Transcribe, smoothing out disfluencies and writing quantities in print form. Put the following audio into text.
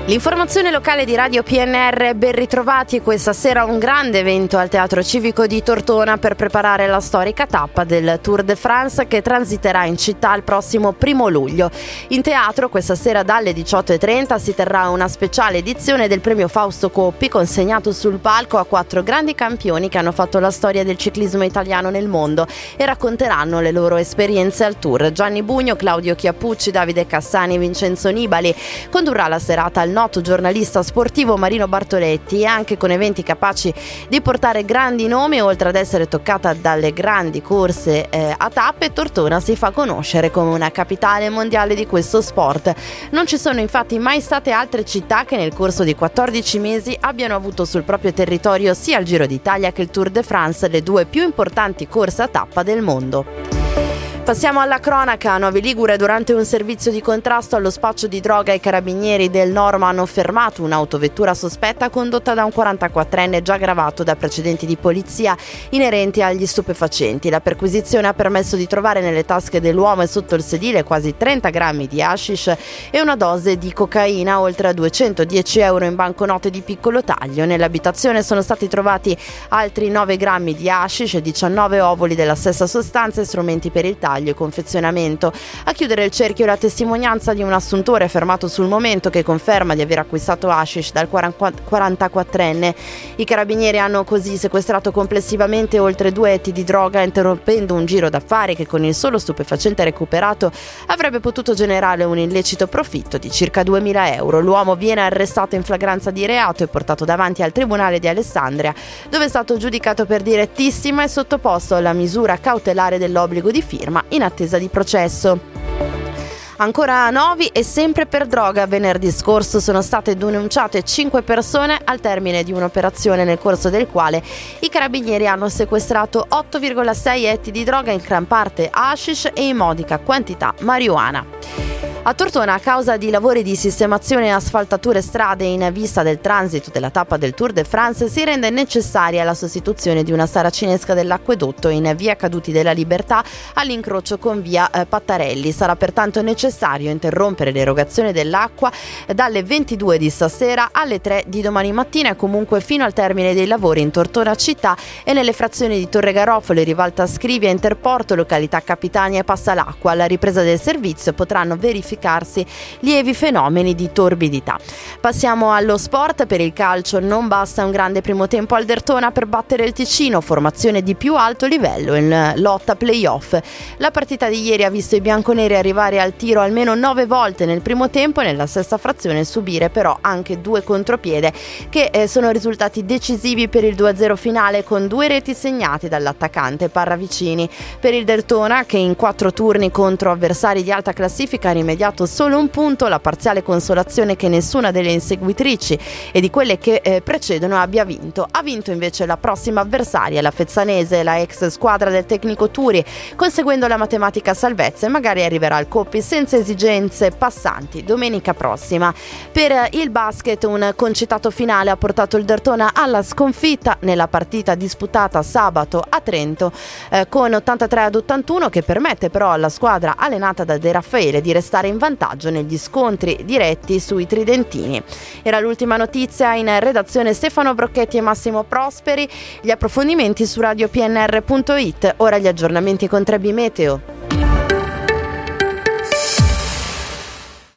L'informazione locale di Radio PNR, ben ritrovati, e questa sera un grande evento al Teatro Civico di Tortona per preparare la storica tappa del Tour de France che transiterà in città il prossimo 1 luglio. In teatro questa sera dalle 18:30 si terrà una speciale edizione del premio Fausto Coppi, consegnato sul palco a 4 grandi campioni che hanno fatto la storia del ciclismo italiano nel mondo e racconteranno le loro esperienze al Tour. Gianni Bugno, Claudio Chiappucci, Davide Cassani, Vincenzo Nibali. Condurrà la serata il noto giornalista sportivo Marino Bartoletti, e anche con eventi capaci di portare grandi nomi. Oltre ad essere toccata dalle grandi corse a tappe, Tortona si fa conoscere come una capitale mondiale di questo sport. Non ci sono infatti mai state altre città che nel corso di 14 mesi abbiano avuto sul proprio territorio sia il Giro d'Italia che il Tour de France, le 2 più importanti corse a tappa del mondo. Passiamo alla cronaca. A Novi Ligure, durante un servizio di contrasto allo spaccio di droga, i carabinieri del Norma hanno fermato un'autovettura sospetta condotta da un 44enne già gravato da precedenti di polizia inerenti agli stupefacenti. La perquisizione ha permesso di trovare nelle tasche dell'uomo e sotto il sedile quasi 30 grammi di hashish e una dose di cocaina, oltre a 210 euro in banconote di piccolo taglio. Nell'abitazione sono stati trovati altri 9 grammi di hashish e 19 ovuli della stessa sostanza e strumenti per il taglio e confezionamento. A chiudere il cerchio la testimonianza di un assuntore fermato sul momento che conferma di aver acquistato hashish dal 44enne. I carabinieri hanno così sequestrato complessivamente oltre 2 etti di droga, interrompendo un giro d'affari che con il solo stupefacente recuperato avrebbe potuto generare un illecito profitto di circa 2.000 euro. L'uomo viene arrestato in flagranza di reato e portato davanti al Tribunale di Alessandria, dove è stato giudicato per direttissima e sottoposto alla misura cautelare dell'obbligo di firma in attesa di processo. Ancora a Novi e sempre per droga, venerdì scorso sono state denunciate 5 persone al termine di un'operazione nel corso del quale i carabinieri hanno sequestrato 8,6 etti di droga, in gran parte hashish e in modica quantità marijuana. A Tortona, a causa di lavori di sistemazione e asfaltature strade in vista del transito della tappa del Tour de France, si rende necessaria la sostituzione di una saracinesca dell'acquedotto in via Caduti della Libertà all'incrocio con via Pattarelli. Sarà pertanto necessario interrompere l'erogazione dell'acqua dalle 22 di stasera alle 3 di domani mattina e comunque fino al termine dei lavori in Tortona città e nelle frazioni di Torre Garofalo, Rivalta Scrivia, Interporto, località Capitania e Passalacqua. Alla ripresa del servizio potranno verificarsi lievi fenomeni di torbidità. Passiamo allo sport. Per il calcio non basta un grande primo tempo al Derthona per battere il Ticino, formazione di più alto livello in lotta playoff. La partita di ieri ha visto i bianconeri arrivare al tiro almeno 9 volte nel primo tempo e nella sesta frazione subire però anche 2 contropiede che sono risultati decisivi per il 2-0 finale, con 2 reti segnate dall'attaccante Parravicini. Per il Derthona, che in 4 turni contro avversari di alta classifica ha rimediato solo un punto, la parziale consolazione che nessuna delle inseguitrici e di quelle che precedono abbia vinto. Ha vinto invece la prossima avversaria, la Fezzanese, la ex squadra del tecnico Turi, conseguendo la matematica salvezza, e magari arriverà al Coppi senza esigenze passanti domenica prossima. Per il basket un concitato finale ha portato il Derthona alla sconfitta nella partita disputata sabato a Trento con 83-81, che permette però alla squadra allenata da De Raffaele di restare in vantaggio negli scontri diretti sui tridentini. Era l'ultima notizia. In redazione Stefano Brocchetti e Massimo Prosperi. Gli approfondimenti su radiopnr.it. Ora gli aggiornamenti con 3B Meteo.